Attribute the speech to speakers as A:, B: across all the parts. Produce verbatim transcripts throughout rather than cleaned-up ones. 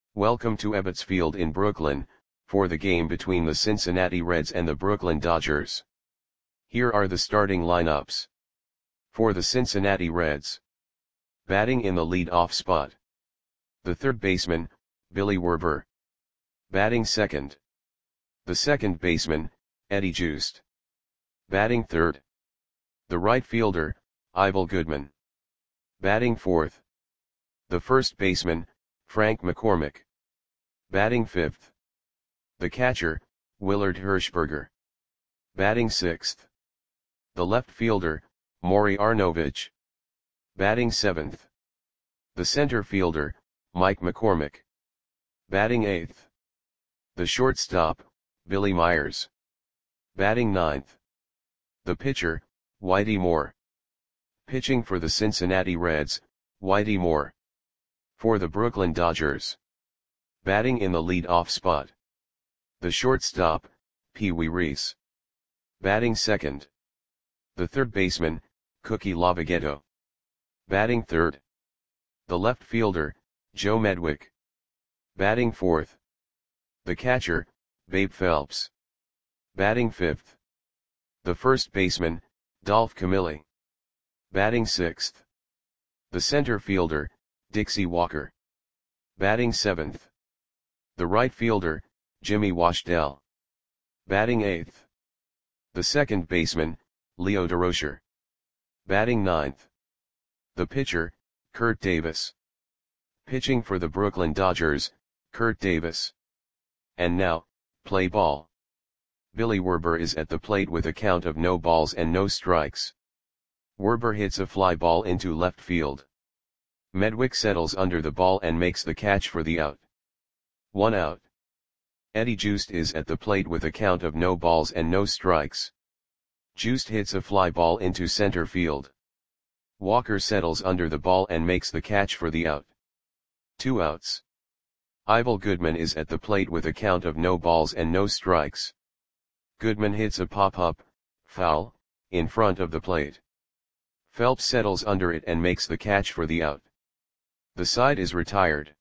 A: Welcome to Ebbets Field in Brooklyn, for the game between the Cincinnati Reds and the Brooklyn Dodgers. Here are the starting lineups. For the Cincinnati Reds. Batting in the lead-off spot. The third baseman, Billy Werber. Batting second. The second baseman, Eddie Joost. Batting third. The right fielder, Ivel Goodman. Batting fourth. The first baseman, Frank McCormick. Batting fifth. The catcher, Willard Hirschberger. Batting sixth. The left fielder, Maury Arnovich. Batting seventh. The center fielder, Mike McCormick. Batting eighth. The shortstop, Billy Myers. Batting ninth. The pitcher, Whitey Moore. Pitching for the Cincinnati Reds, Whitey Moore. For the Brooklyn Dodgers. Batting in the lead-off spot. The shortstop, Pee Wee Reese. Batting second. The third baseman, Cookie Lavagetto. Batting third. The left fielder, Joe Medwick. Batting fourth. The catcher, Babe Phelps. Batting fifth. The first baseman, Dolph Camilli. Batting sixth. The center fielder, Dixie Walker. Batting seventh. The right fielder, Jimmy Washdell. Batting eighth. The second baseman, Leo Durocher. Batting ninth. The pitcher, Kurt Davis. Pitching for the Brooklyn Dodgers, Kurt Davis. And now, play ball. Billy Werber is at the plate with a count of no balls and no strikes. Werber hits a fly ball into left field. Medwick settles under the ball and makes the catch for the out. One out. Eddie Joost is at the plate with a count of no balls and no strikes. Joost hits a fly ball into center field. Walker settles under the ball and makes the catch for the out. Two outs. Ivel Goodman is at the plate with a count of no balls and no strikes. Goodman hits a pop-up, foul, in front of the plate. Phelps settles under it and makes the catch for the out. The side is retired.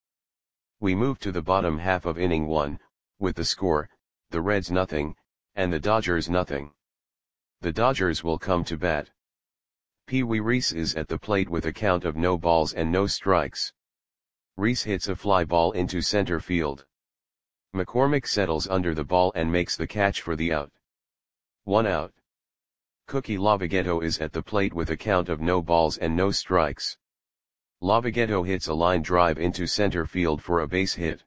A: We move to the bottom half of inning one, with the score, the Reds nothing, and the Dodgers nothing. The Dodgers will come to bat. Pee Wee Reese is at the plate with a count of no balls and no strikes. Reese hits a fly ball into center field. McCormick settles under the ball and makes the catch for the out. One out. Cookie Lavagetto is at the plate with a count of no balls and no strikes. Lavagetto hits a line drive into center field for a base hit.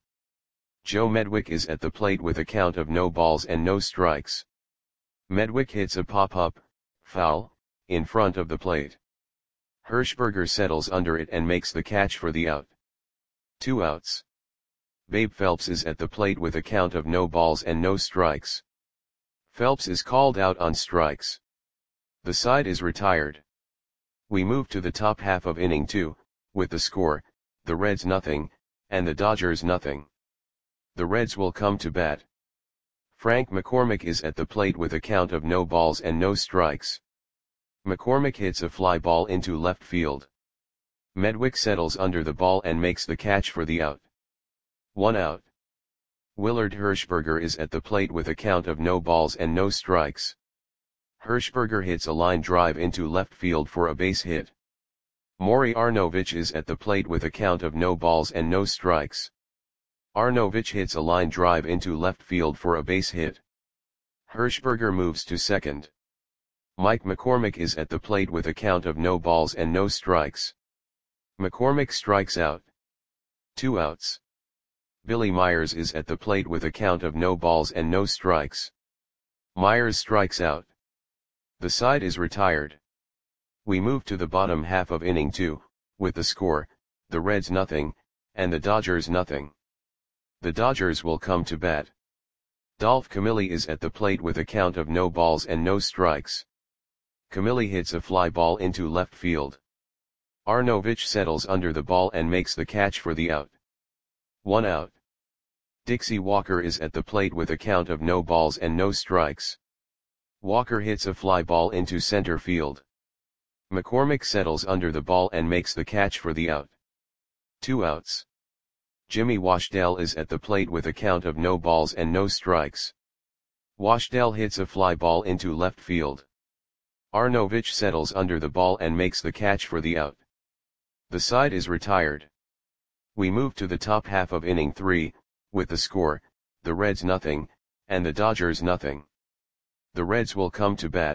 A: Joe Medwick is at the plate with a count of no balls and no strikes. Medwick hits a pop-up, foul, in front of the plate. Hirschberger settles under it and makes the catch for the out. Two outs. Babe Phelps is at the plate with a count of no balls and no strikes. Phelps is called out on strikes. The side is retired. We move to the top half of inning two, with the score, the Reds nothing, and the Dodgers nothing. The Reds will come to bat. Frank McCormick is at the plate with a count of no balls and no strikes. McCormick hits a fly ball into left field. Medwick settles under the ball and makes the catch for the out. One out. Willard Hirschberger is at the plate with a count of no balls and no strikes. Hirschberger hits a line drive into left field for a base hit. Maury Arnovich is at the plate with a count of no balls and no strikes. Arnovich hits a line drive into left field for a base hit. Hirschberger moves to second. Mike McCormick is at the plate with a count of no balls and no strikes. McCormick strikes out. Two outs. Billy Myers is at the plate with a count of no balls and no strikes. Myers strikes out. The side is retired. We move to the bottom half of inning two, with the score, the Reds nothing, and the Dodgers nothing. The Dodgers will come to bat. Dolph Camilli is at the plate with a count of no balls and no strikes. Camilli hits a fly ball into left field. Arnovich settles under the ball and makes the catch for the out. One out. Dixie Walker is at the plate with a count of no balls and no strikes. Walker hits a fly ball into center field. McCormick settles under the ball and makes the catch for the out. Two outs. Jimmy Washdale is at the plate with a count of no balls and no strikes. Washdale hits a fly ball into left field. Arnovich settles under the ball and makes the catch for the out. The side is retired. We move to the top half of inning three, with the score, the Reds nothing, and the Dodgers nothing. The Reds will come to bat.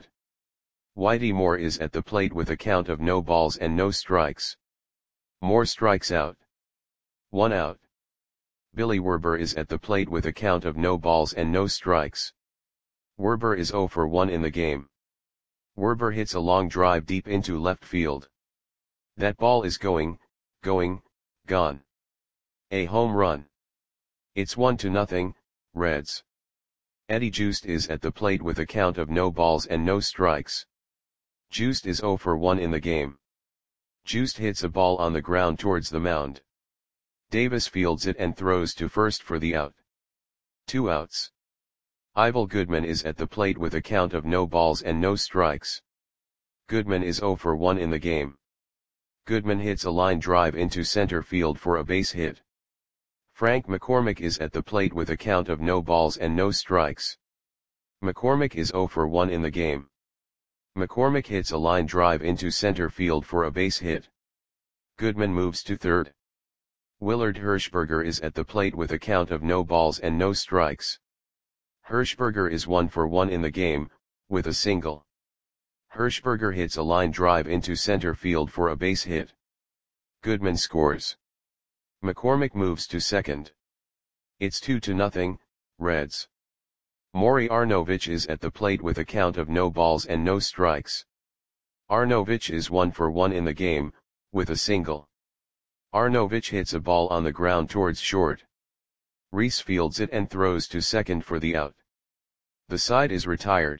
A: Whitey Moore is at the plate with a count of no balls and no strikes. Moore strikes out. One out. Billy Werber is at the plate with a count of no balls and no strikes. Werber is oh for one in the game. Werber hits a long drive deep into left field. That ball is going, going, gone. A home run. It's one to nothing, Reds. Eddie Joost is at the plate with a count of no balls and no strikes. Joost is oh for one in the game. Joost hits a ball on the ground towards the mound. Davis fields it and throws to first for the out. Two outs. Ivel Goodman is at the plate with a count of no balls and no strikes. Goodman is oh for one in the game. Goodman hits a line drive into center field for a base hit. Frank McCormick is at the plate with a count of no balls and no strikes. McCormick is oh for one in the game. McCormick hits a line drive into center field for a base hit. Goodman moves to third. Willard Hirschberger is at the plate with a count of no balls and no strikes. Hirschberger is one for one in the game, with a single. Hirschberger hits a line drive into center field for a base hit. Goodman scores. McCormick moves to second. It's two to nothing, Reds. Maury Arnovich is at the plate with a count of no balls and no strikes. Arnovich is one for one in the game, with a single. Arnovich hits a ball on the ground towards short. Reese fields it and throws to second for the out. The side is retired.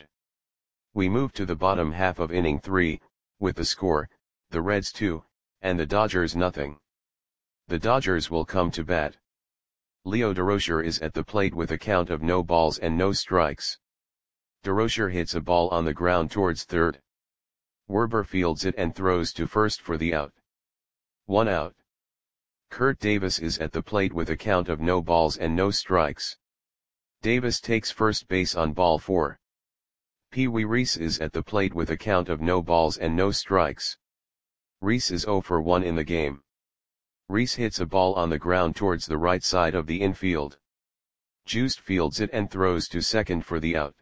A: We move to the bottom half of inning three, with the score, the Reds two, and the Dodgers nothing. The Dodgers will come to bat. Leo Durocher is at the plate with a count of no balls and no strikes. Durocher hits a ball on the ground towards third. Werber fields it and throws to first for the out. One out. Kurt Davis is at the plate with a count of no balls and no strikes. Davis takes first base on ball four. Pee Wee Reese is at the plate with a count of no balls and no strikes. Reese is oh for one in the game. Reese hits a ball on the ground towards the right side of the infield. Joost fields it and throws to second for the out.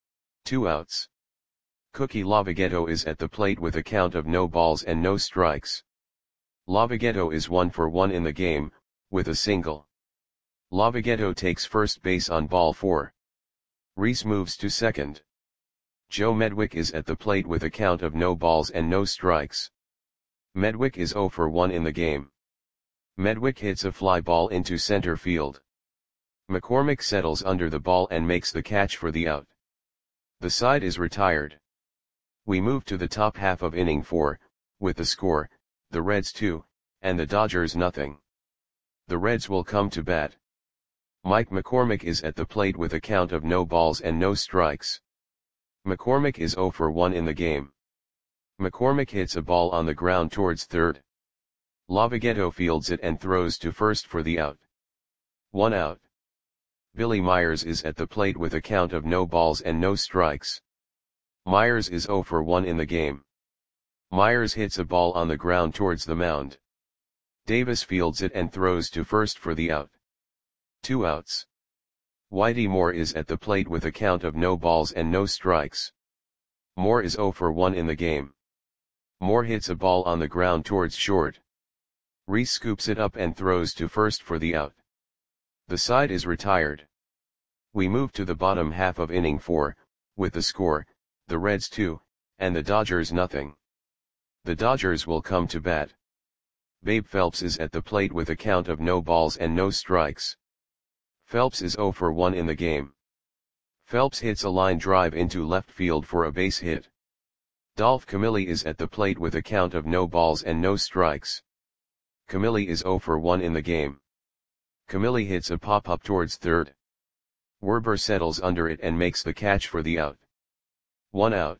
A: Two outs. Cookie Lavagetto is at the plate with a count of no balls and no strikes. Lavagetto is one for one in the game, with a single. Lavagetto takes first base on ball four. Reese moves to second. Joe Medwick is at the plate with a count of no balls and no strikes. Medwick is oh for one in the game. Medwick hits a fly ball into center field. McCormick settles under the ball and makes the catch for the out. The side is retired. We move to the top half of inning four, with the score, the Reds two, and the Dodgers nothing. The Reds will come to bat. Mike McCormick is at the plate with a count of no balls and no strikes. McCormick is oh for one in the game. McCormick hits a ball on the ground towards third. Lavagetto fields it and throws to first for the out. One out. Billy Myers is at the plate with a count of no balls and no strikes. Myers is oh for one in the game. Myers hits a ball on the ground towards the mound. Davis fields it and throws to first for the out. Two outs. Whitey Moore is at the plate with a count of no balls and no strikes. Moore is oh for one in the game. Moore hits a ball on the ground towards short. Reese scoops it up and throws to first for the out. The side is retired. We move to the bottom half of inning four, with the score, the Reds two, and the Dodgers nothing. The Dodgers will come to bat. Babe Phelps is at the plate with a count of no balls and no strikes. Phelps is oh for one in the game. Phelps hits a line drive into left field for a base hit. Dolph Camilli is at the plate with a count of no balls and no strikes. Camilli is oh for one in the game. Camilli hits a pop-up towards third. Werber settles under it and makes the catch for the out. One out.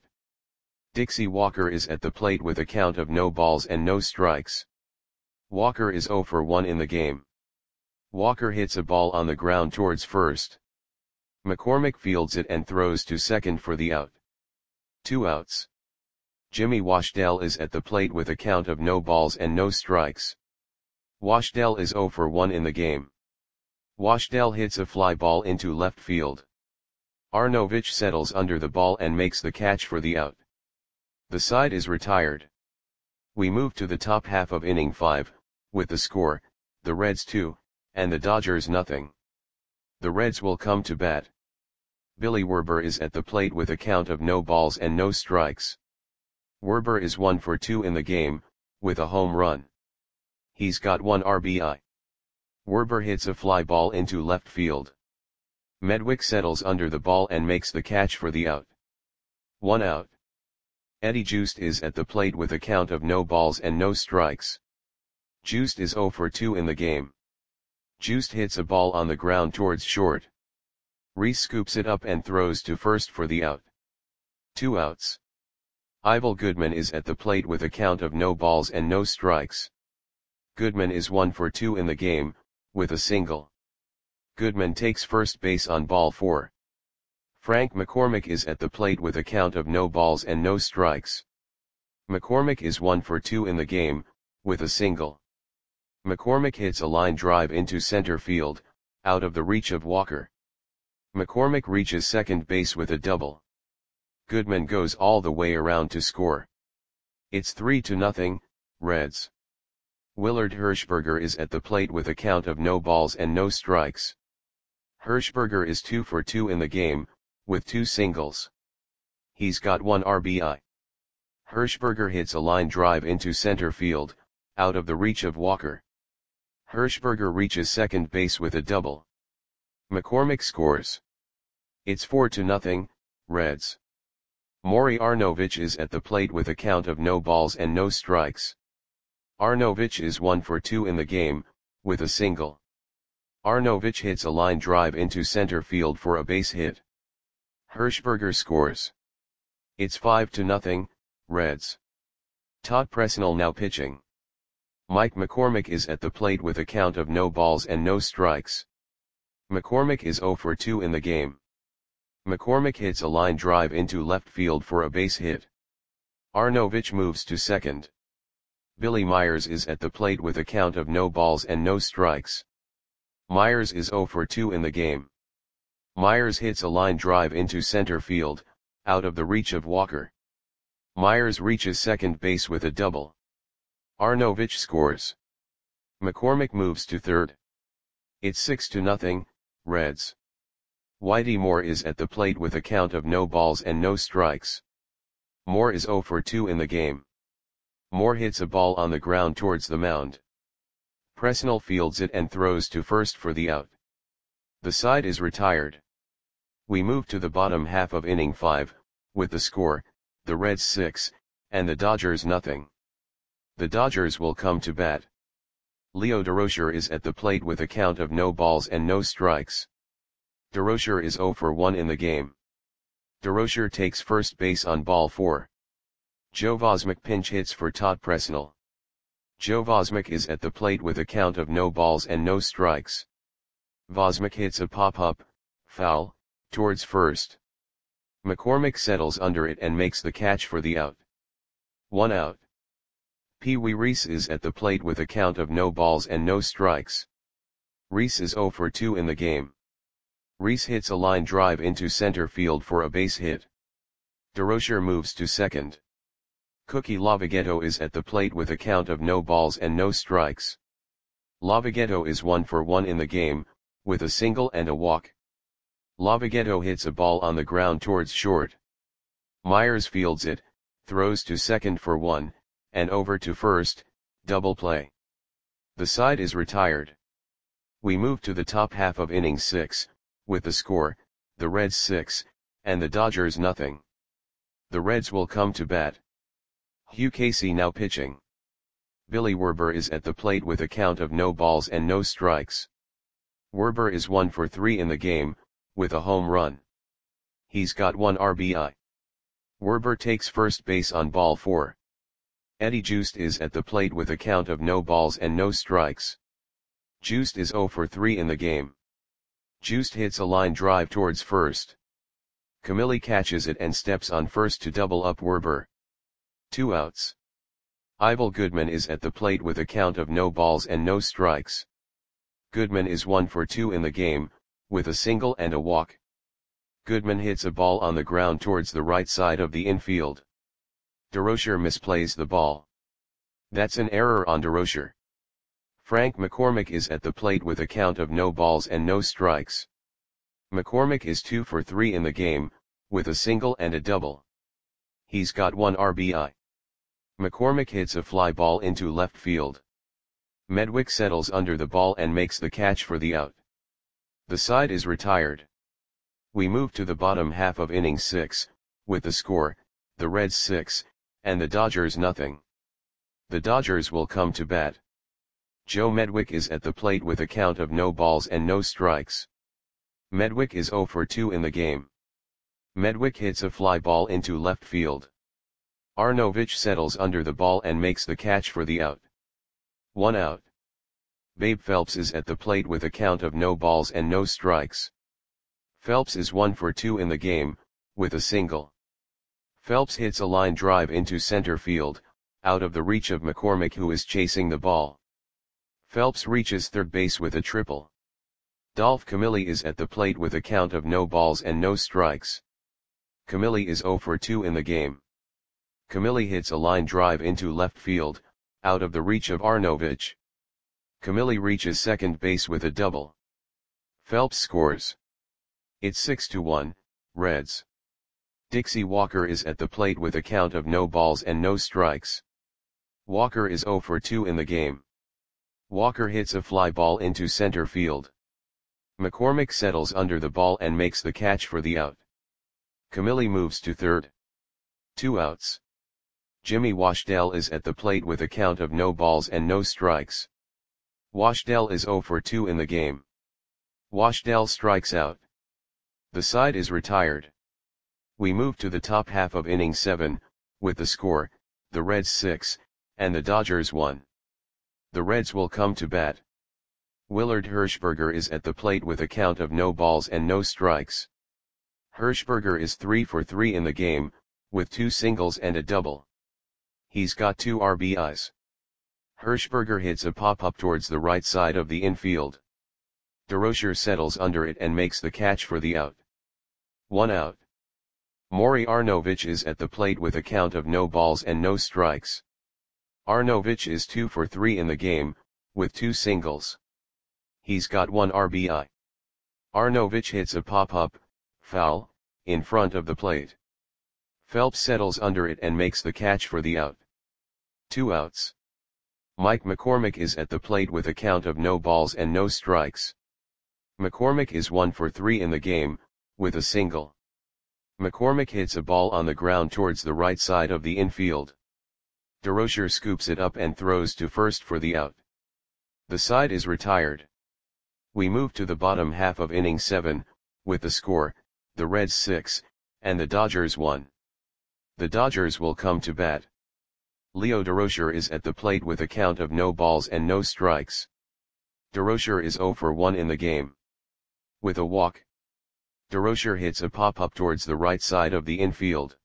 A: Dixie Walker is at the plate with a count of no balls and no strikes. Walker is oh for one in the game. Walker hits a ball on the ground towards first. McCormick fields it and throws to second for the out. Two outs. Jimmy Washdell is at the plate with a count of no balls and no strikes. Washdell is oh for one in the game. Washdell hits a fly ball into left field. Arnovich settles under the ball and makes the catch for the out. The side is retired. We move to the top half of inning five, with the score, the Reds two, and the Dodgers nothing. The Reds will come to bat. Billy Werber is at the plate with a count of no balls and no strikes. Werber is one for two in the game, with a home run. He's got one R B I. Werber hits a fly ball into left field. Medwick settles under the ball and makes the catch for the out. One out. Eddie Joost is at the plate with a count of no balls and no strikes. Joost is oh for two in the game. Joost hits a ball on the ground towards short. Reese scoops it up and throws to first for the out. Two outs. Ivel Goodman is at the plate with a count of no balls and no strikes. Goodman is one for two in the game, with a single. Goodman takes first base on ball four. Frank McCormick is at the plate with a count of no balls and no strikes. McCormick is one for two in the game, with a single. McCormick hits a line drive into center field, out of the reach of Walker. McCormick reaches second base with a double. Goodman goes all the way around to score. It's three to nothing, Reds. Willard Hirschberger is at the plate with a count of no balls and no strikes. Hirschberger is two for two in the game, with two singles. He's got one R B I. Hirschberger hits a line drive into center field, out of the reach of Walker. Hirschberger reaches second base with a double. McCormick scores. It's four to nothing, Reds. Maury Arnovich is at the plate with a count of no balls and no strikes. Arnovich is one for two in the game, with a single. Arnovich hits a line drive into center field for a base hit. Hirschberger scores. It's five to nothing, Reds. Todd Presnell now pitching. Mike McCormick is at the plate with a count of no balls and no strikes. McCormick is oh for two in the game. McCormick hits a line drive into left field for a base hit. Arnovich moves to second. Billy Myers is at the plate with a count of no balls and no strikes. Myers is oh for two in the game. Myers hits a line drive into center field, out of the reach of Walker. Myers reaches second base with a double. Arnovich scores. McCormick moves to third. It's six to nothing, Reds. Whitey Moore is at the plate with a count of no balls and no strikes. Moore is oh for two in the game. Moore hits a ball on the ground towards the mound. Presnell fields it and throws to first for the out. The side is retired. We move to the bottom half of inning five, with the score, the Reds six, and the Dodgers nothing. The Dodgers will come to bat. Leo Durocher is at the plate with a count of no balls and no strikes. Durocher is oh for one in the game. Durocher takes first base on ball four. Joe Vosmick pinch hits for Todd Presnell. Joe Vosmick is at the plate with a count of no balls and no strikes. Vosmick hits a pop-up, foul, towards first. McCormick settles under it and makes the catch for the out. One out. Pee Wee Reese is at the plate with a count of no balls and no strikes. Reese is oh for two in the game. Reese hits a line drive into center field for a base hit. Durocher moves to second. Cookie Lavagetto is at the plate with a count of no balls and no strikes. Lavagetto is one for one in the game, with a single and a walk. Lavagetto hits a ball on the ground towards short. Myers fields it, throws to second for one, and over to first, double play. The side is retired. We move to the top half of inning six, with the score, the Reds six, and the Dodgers nothing. The Reds will come to bat. Hugh Casey now pitching. Billy Werber is at the plate with a count of no balls and no strikes. Werber is one for three in the game, with a home run. He's got one R B I. Werber takes first base on ball four. Eddie Joost is at the plate with a count of no balls and no strikes. Juiced is zero for three in the game. Juiced hits a line drive towards first. Camille catches it and steps on first to double up Werber. Two outs. Ivel Goodman is at the plate with a count of no balls and no strikes. Goodman is one for two in the game, with a single and a walk. Goodman hits a ball on the ground towards the right side of the infield. DeRocher misplays the ball. That's an error on DeRocher. Frank McCormick is at the plate with a count of no balls and no strikes. McCormick is two for three in the game, with a single and a double. He's got one R B I. McCormick hits a fly ball into left field. Medwick settles under the ball and makes the catch for the out. The side is retired. We move to the bottom half of inning six, with the score, the Reds six, and the Dodgers nothing. The Dodgers will come to bat. Joe Medwick is at the plate with a count of no balls and no strikes. Medwick is zero for two in the game. Medwick hits a fly ball into left field. Arnovich settles under the ball and makes the catch for the out. One out. Babe Phelps is at the plate with a count of no balls and no strikes. Phelps is one for two in the game, with a single. Phelps hits a line drive into center field, out of the reach of McCormick, who is chasing the ball. Phelps reaches third base with a triple. Dolph Camille is at the plate with a count of no balls and no strikes. Camille is zero for two in the game. Camille hits a line drive into left field, out of the reach of Arnovich. Camille reaches second base with a double. Phelps scores. It's six to one, Reds. Dixie Walker is at the plate with a count of no balls and no strikes. Walker is zero for two in the game. Walker hits a fly ball into center field. McCormick settles under the ball and makes the catch for the out. Camille moves to third. Two outs. Jimmy Washdale is at the plate with a count of no balls and no strikes. Washdale is zero for two in the game. Washdale strikes out. The side is retired. We move to the top half of inning seven, with the score, the Reds six, and the Dodgers one. The Reds will come to bat. Willard Hirschberger is at the plate with a count of no balls and no strikes. Hirschberger is three for three in the game, with two singles and a double. He's got two R B Is. Hirschberger hits a pop-up towards the right side of the infield. DeRocher settles under it and makes the catch for the out. One out. Maury Arnovich is at the plate with a count of no balls and no strikes. Arnovich is two for three in the game, with two singles. He's got one R B I. Arnovich hits a pop-up, foul, in front of the plate. Phelps settles under it and makes the catch for the out. Two outs. Mike McCormick is at the plate with a count of no balls and no strikes. McCormick is one for three in the game, with a single. McCormick hits a ball on the ground towards the right side of the infield. DeRocher scoops it up and throws to first for the out. The side is retired. We move to the bottom half of inning seven, with the score, the Reds six, and the Dodgers one. The Dodgers will come to bat. Leo DeRocher is at the plate with a count of no balls and no strikes. DeRocher is zero for one in the game. With a walk. DeRocher hits a pop-up towards the right side of the infield.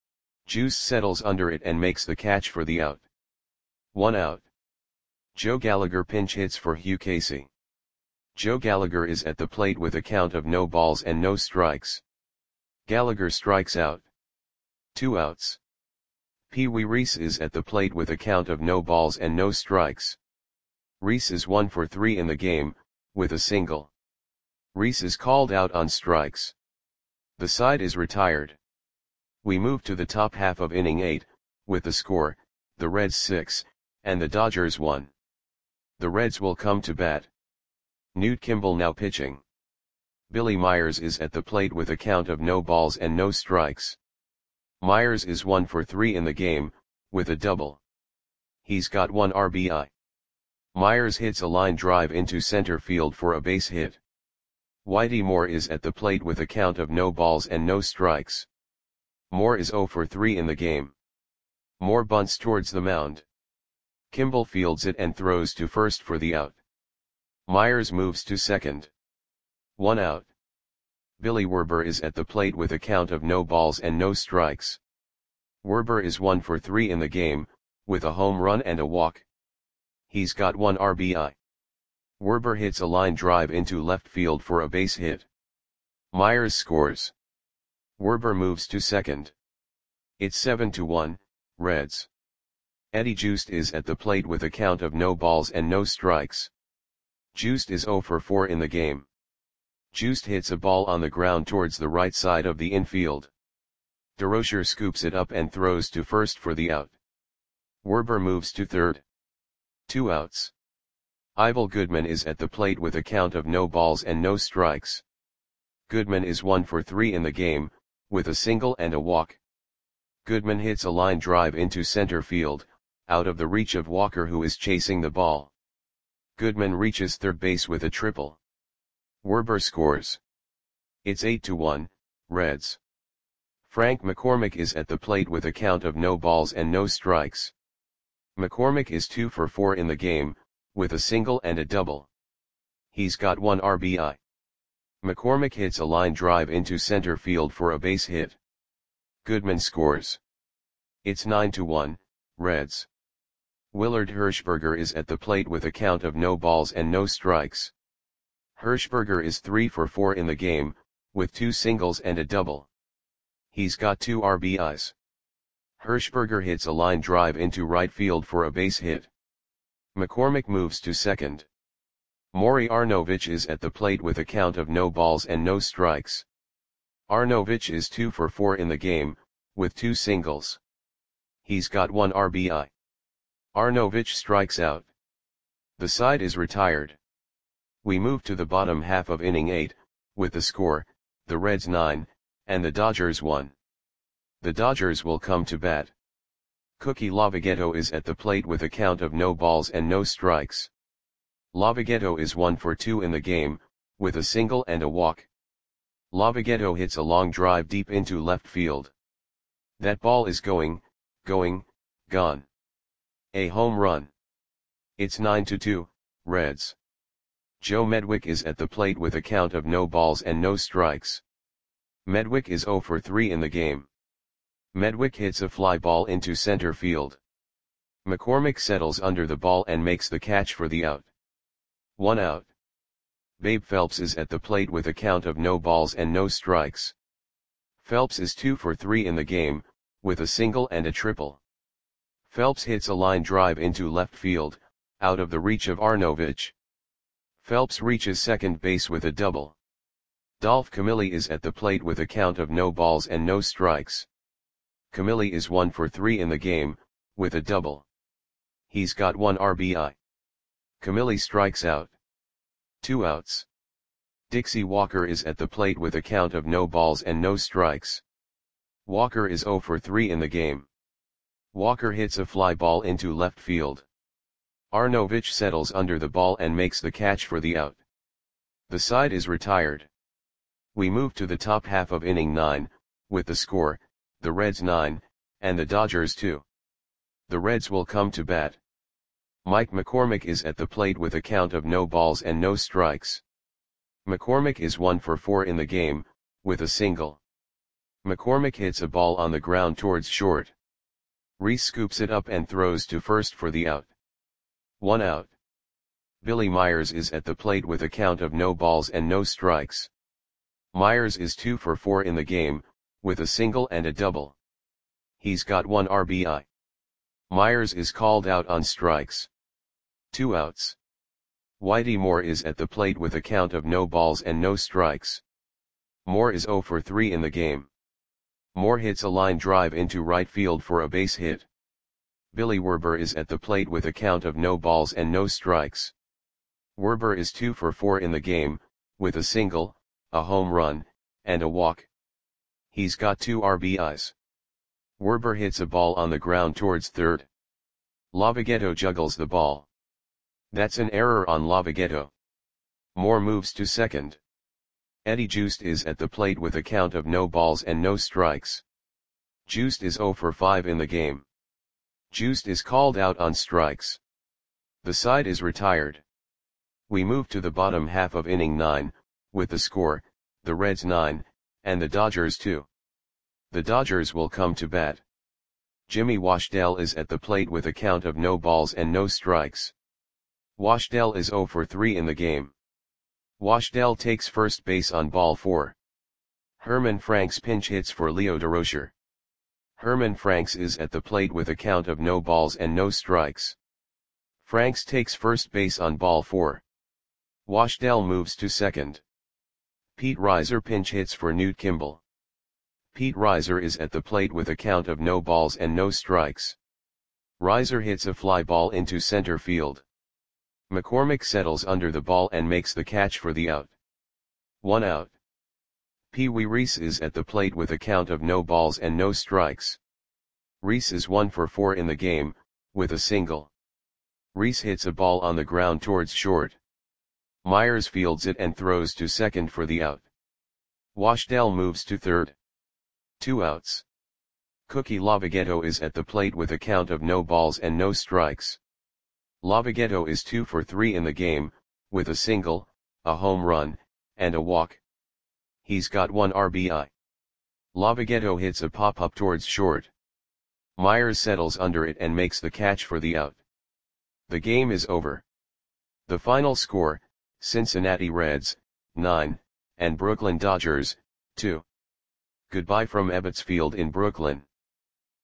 A: Juice settles under it and makes the catch for the out. One out. Joe Gallagher pinch hits for Hugh Casey. Joe Gallagher is at the plate with a count of no balls and no strikes. Gallagher strikes out. Two outs. Pee Wee Reese is at the plate with a count of no balls and no strikes. Reese is one for three in the game, with a single. Reese is called out on strikes. The side is retired. We move to the top half of inning eight, with the score, the Reds six, and the Dodgers one. The Reds will come to bat. Newt Kimball now pitching. Billy Myers is at the plate with a count of no balls and no strikes. Myers is one for three in the game, with a double. He's got one R B I. Myers hits a line drive into center field for a base hit. Whitey Moore is at the plate with a count of no balls and no strikes. Moore is zero for three in the game. Moore bunts towards the mound. Kimball fields it and throws to first for the out. Myers moves to second. One out. Billy Werber is at the plate with a count of no balls and no strikes. Werber is one for three in the game, with a home run and a walk. He's got one R B I. Werber hits a line drive into left field for a base hit. Myers scores. Werber moves to second. It's seven to one, Reds. Eddie Joost is at the plate with a count of no balls and no strikes. Joost is zero for four in the game. Joost hits a ball on the ground towards the right side of the infield. DeRocher scoops it up and throws to first for the out. Werber moves to third. Two outs. Ivel Goodman is at the plate with a count of no balls and no strikes. Goodman is one for three in the game, with a single and a walk. Goodman hits a line drive into center field, out of the reach of Walker, who is chasing the ball. Goodman reaches third base with a triple. Werber scores. It's eight to one, Reds. Frank McCormick is at the plate with a count of no balls and no strikes. McCormick is two for four in the game, with a single and a double. He's got one R B I. McCormick hits a line drive into center field for a base hit. Goodman scores. It's nine to one, Reds. Willard Hirschberger is at the plate with a count of no balls and no strikes. Hirschberger is three for four in the game, with two singles and a double. He's got two R B Is. Hirschberger hits a line drive into right field for a base hit. McCormick moves to second. Maury Arnovich is at the plate with a count of no balls and no strikes. Arnovich is two for four in the game, with two singles. He's got one R B I. Arnovich strikes out. The side is retired. We move to the bottom half of inning eight, with the score, the Reds nine, and the Dodgers one. The Dodgers will come to bat. Cookie Lavagetto is at the plate with a count of no balls and no strikes. Lavagetto is one for two in the game, with a single and a walk. Lavagetto hits a long drive deep into left field. That ball is going, going, gone. A home run. It's nine to two, Reds. Joe Medwick is at the plate with a count of no balls and no strikes. Medwick is zero for three in the game. Medwick hits a fly ball into center field. McCormick settles under the ball and makes the catch for the out. One out. Babe Phelps is at the plate with a count of no balls and no strikes. Phelps is two for three in the game, with a single and a triple. Phelps hits a line drive into left field, out of the reach of Arnovich. Phelps reaches second base with a double. Dolph Camilli is at the plate with a count of no balls and no strikes. Camilli is one for three in the game, with a double. He's got one R B I. Camilli strikes out. Two outs. Dixie Walker is at the plate with a count of no balls and no strikes. Walker is zero for three in the game. Walker hits a fly ball into left field. Arnovich settles under the ball and makes the catch for the out. The side is retired. We move to the top half of inning nine, with the score, the Reds nine, and the Dodgers two. The Reds will come to bat. Mike McCormick is at the plate with a count of no balls and no strikes. McCormick is one for four in the game, with a single. McCormick hits a ball on the ground towards short. Reese scoops it up and throws to first for the out. One out. Billy Myers is at the plate with a count of no balls and no strikes. Myers is two for four in the game, with a single and a double. He's got one R B I. Myers is called out on strikes. Two outs. Whitey Moore is at the plate with a count of no balls and no strikes. Moore is zero for three in the game. Moore hits a line drive into right field for a base hit. Billy Werber is at the plate with a count of no balls and no strikes. Werber is two for four in the game, with a single, a home run, and a walk. He's got two R B Is. Werber hits a ball on the ground towards third. Lavagetto juggles the ball. That's an error on Lavagetto. Moore moves to second. Eddie Joost is at the plate with a count of no balls and no strikes. Joost is zero for five in the game. Joost is called out on strikes. The side is retired. We move to the bottom half of inning nine, with the score, the Reds nine, and the Dodgers two. The Dodgers will come to bat. Jimmy Washdell is at the plate with a count of no balls and no strikes. Washdell is oh for three in the game. Washdell takes first base on ball four. Herman Franks pinch hits for Leo Durocher. Herman Franks is at the plate with a count of no balls and no strikes. Franks takes first base on ball four. Washdell moves to second. Pete Reiser pinch hits for Newt Kimball. Pete Reiser is at the plate with a count of no balls and no strikes. Reiser hits a fly ball into center field. McCormick settles under the ball and makes the catch for the out. One out. Pee Wee Reese is at the plate with a count of no balls and no strikes. Reese is one for four in the game, with a single. Reese hits a ball on the ground towards short. Myers fields it and throws to second for the out. Washdell moves to third. Two outs. Cookie Lavagetto is at the plate with a count of no balls and no strikes. Lavagetto is two for three in the game, with a single, a home run, and a walk. He's got one R B I. Lavagetto hits a pop-up towards short. Myers settles under it and makes the catch for the out. The game is over. The final score, Cincinnati Reds, nine, and Brooklyn Dodgers, two. Goodbye from Ebbets Field in Brooklyn.